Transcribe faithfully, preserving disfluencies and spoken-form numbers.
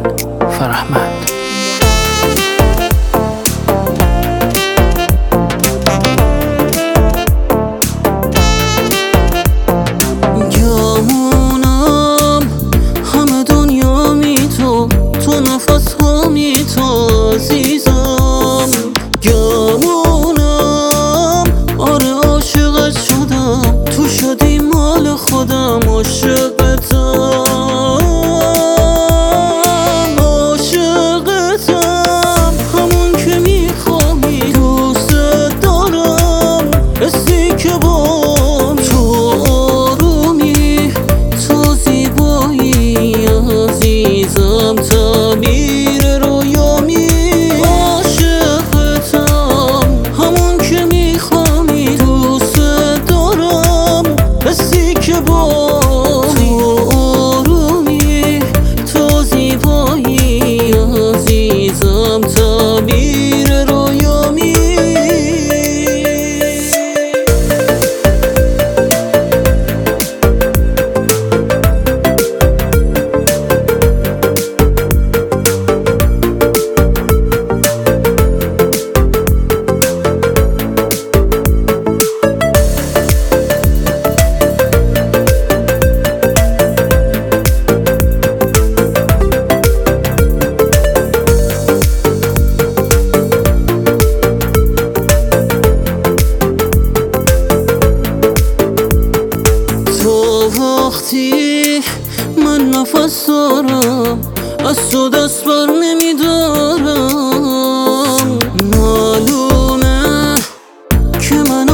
من فرهمند. گمونم همه دنیا می تو، تو نفس ها می تو عزیزم. گمونم آره عاشقت شدم، تو شدی مال خودم. عاشقتم عاشقتم همون که میخوای، دوست دارم حسی که بام تو آرومی، تو زیبایی عزیزم، تعبیر رویامی. عاشقتم همون که میخوای، دوست دارم حسی که بام تو آرومی، تو زیبایی عزیزم، تعبیر رویامی. وقتی من نفس دارم، از تو دست بر نمیدارم. معلومه که من